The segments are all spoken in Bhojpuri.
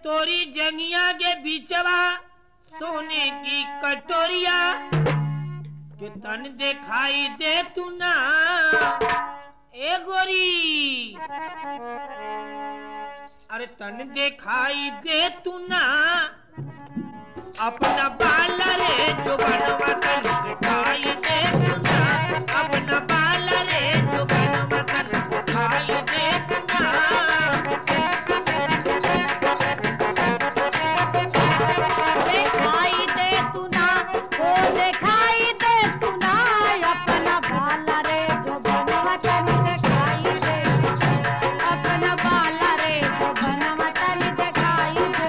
तोरी जंगिया के बीचवा सोने की कटोरिया के तन दिखाई दे तू ना ए गोरी, अरे तन दिखाई दे तू ना अपना बाल रे जो बनवा तन दिखाई दे तू ना, अपना बाल रे जो बनवा तन दिखाई दे तू ना। दिखाई दे तू ना, ओ दिखाई दे तू ना, अपना बाल रे जो बनवा तन दिखाई दे, अपना बाल रे जो बनवा तन दिखाई दे।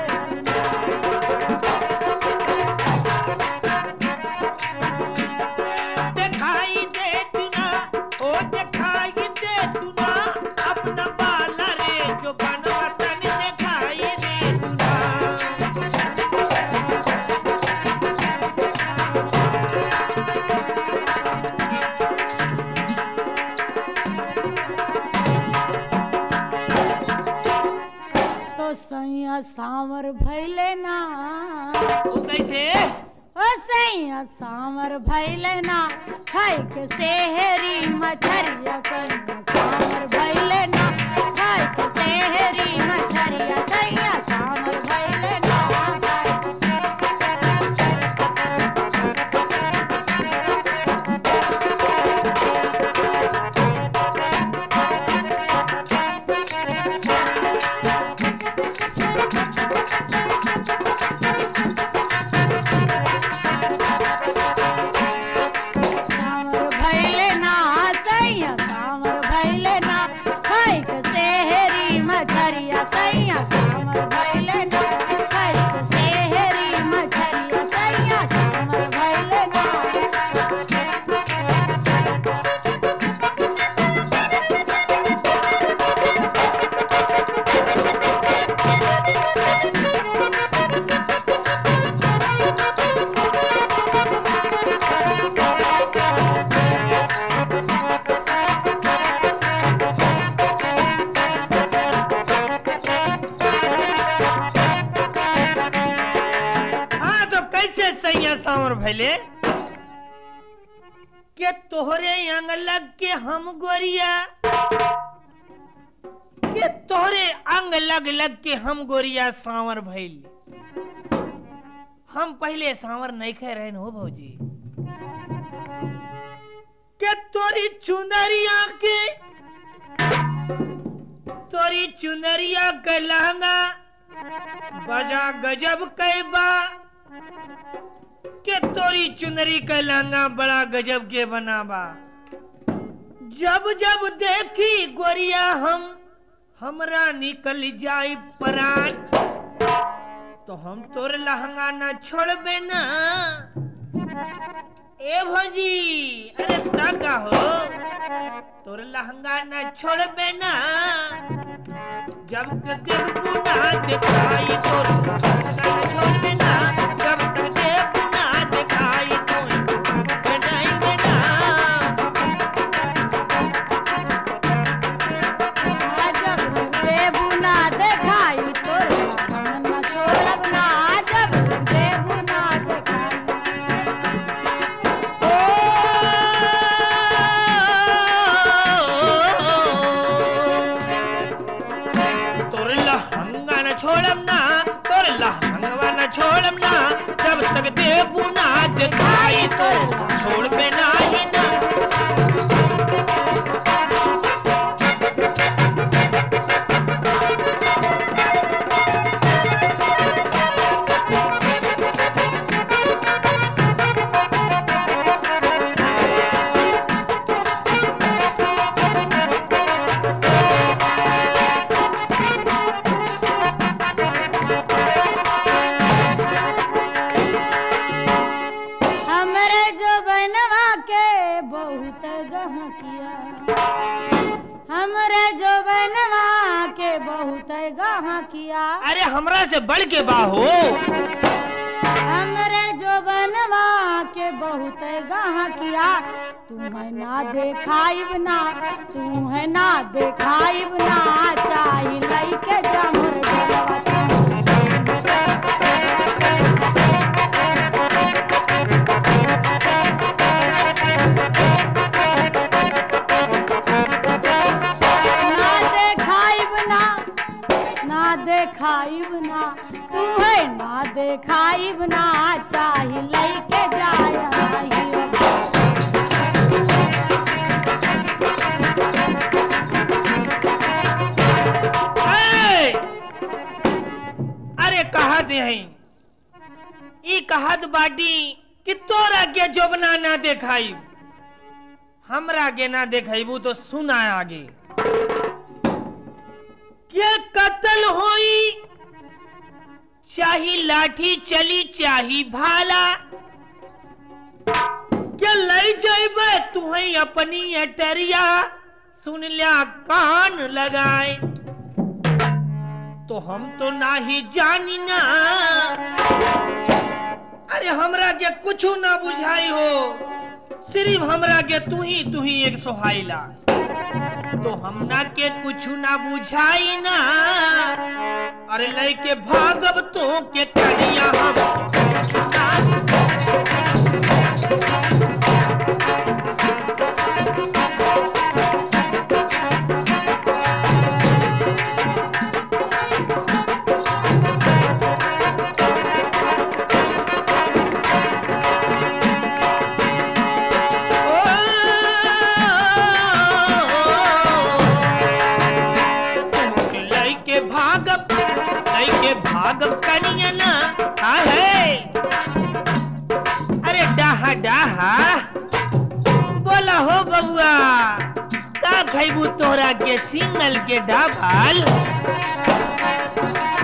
दिखाई दे तू ना, ओ दिखाई दे तू ना, अपना बाल रे जो बनवा तन दिखाई दे तू ना। तो सैया सांवर भैले ना, वो कैसे? ओ सैया सांवर भैले ना, खाई के सेहरी मछरिया, सैया सांवर भैले ना, खाई के सेहरी मछरिया, सैया सांवर भैले ना। सांवर भैले ना, सैया सांवर भैले ना, खाई के सेहरी मछरिया, सैया सांवर भैले ना, खाई के सेहरी मछरिया, सैया सांवर भैले ना। हाँ तो कैसे सैया सांवर भैले के तोहरे अंग लग के हम गोरिया, के तोहरे अंग लग लग के हम गोरिया सांवर भैल। हम पहले सांवर नहीं कह रहे हो भौजी, के तोरी चुनरिया के लहंगा बजा गजब कैबा, के तोरी चुनरी का लहंगा बड़ा गजब के बनाबा। जब जब देखी गोरिया हमरा निकल जाई प्राण, तो हम तोर लहंगा न छोड़बे ना ए भौजी, अरे ताका हो तोर लहंगा न छोड़बे ना, जब तक देखू ना दिखाई तोर लहंगा न छोड़बे ना, जब तक देखू ना दिखाई तोर बनाएंगे ना। जब देबू ना दिखाई तोर लहंगा न छोड़ब ना, जब देबू ना दिखाई। तोर लहंगा न छोड़म ना, तोर लहंगा न छोड़म ना, जब तक देबू ना दिखाई तो छोड़ पे ना ही ना। हमरे जो बनवा के बहुत गहकिया, हमरे जो बनवा के बहुत गहकिया, अरे हमरा से बढ़ के बाहो, हमरे जो बनवा के बहुत गहकिया, तुम्हें ना देखाइब ना, तुम्हें ना देखाइब ना, चाही लइके जमुर गलवा। बाटी कि तोरा के जोबना ना देखाई, हमरा के ना देखाइबू तो सुना आगे। के कत्ल होई चाही लाठी चली चाही भाला, क्या लई जाइबे तुहई अपनी अटरिया, सुन लिया कान लगाए। तो हम तो ना ही जानी ना, अरे हमरा के कुछ ना बुझाई हो, सिर्फ हमरा के तू ही एक सोहाइला। तो हमना के कुछ ना बुझाई ना, अरे लइके भागब तो के करिया हम। भागब कनिया ना है, अरे डाहा डाहा बोला हो बबुआ, का खैबू तोरा के सिंगल के डाभाल।